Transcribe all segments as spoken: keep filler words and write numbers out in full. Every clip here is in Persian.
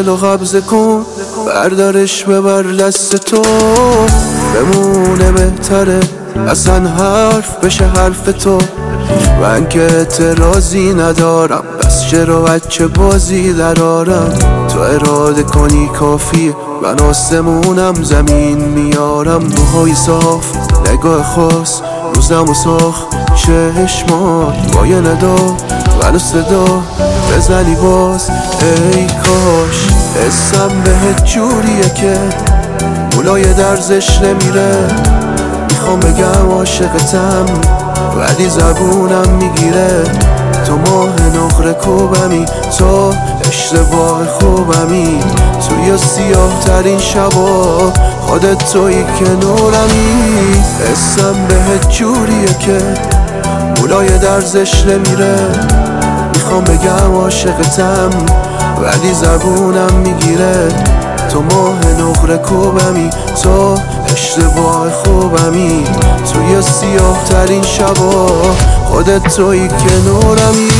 دلو قبضه کن، بردارش ببر دست تو، بمونه بهتره اصلا حرف بشه حرف تو. من که اعتراضی ندارم، بس چرا بچه بازی درارم. تو اراده کنی کافیه، من آسمونم زمین میارم. موهای صاف، نگاه خاص، روزم و ساخت چشمات با یه ندا منو صدا بزنی باز. ای کاش حسم بهت جوریه که مولای درزش نمیره. میخوام بگم عاشقتم ولی زبونم میگیره. تو ماه نقره کوبمی، تو اشتباه خوبمی، توی سیاه ترین شبا خودت توی کنارمی. حسم بهت جوریه که مولای درزش نمیره. میخوام بگم عاشقتم ولی زبونم میگیره. تو ماه نقره کوبمی، تو اشتباه خوبمی، توی سیاه ترین شبا خودت توی کنارمی.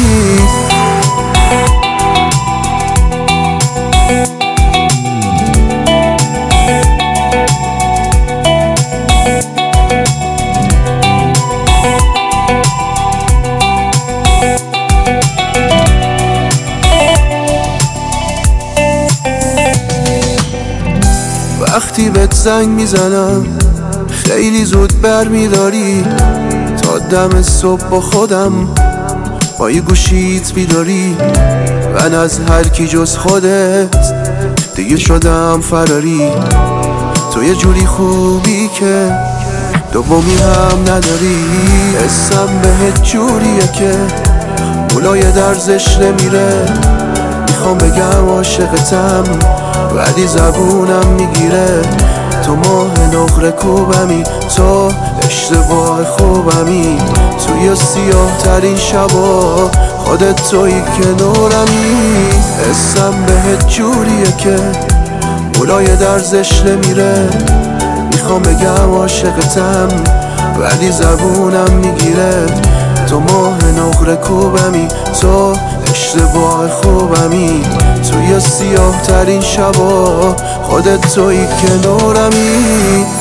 وقتی بهت زنگ میزنم خیلی زود بر میداری، تا دم صبح با خودم با یه گوشیت بیداری. من از هر کی جز خودت دیگه شدم فراری. تو یه جوری خوبی که دومی هم نداری. حسم بهت جوریه که مولای درزش نمیره. میخوام بگم عاشقتم ولی زبونم میگیره. تو ماه نقره کوبمی، تو اشتباه خوبمی، توی سیاه ترین شبا خودت توی کنارمی. حسم بهت جوریه که مولای درزش نمیره. میخوام بگم عاشقتم ولی زبونم میگیره. تو ماه نقره کوبمی، تو اشتباه خوبمی، توی سیاه ترین شبا خودت توی کنارمی.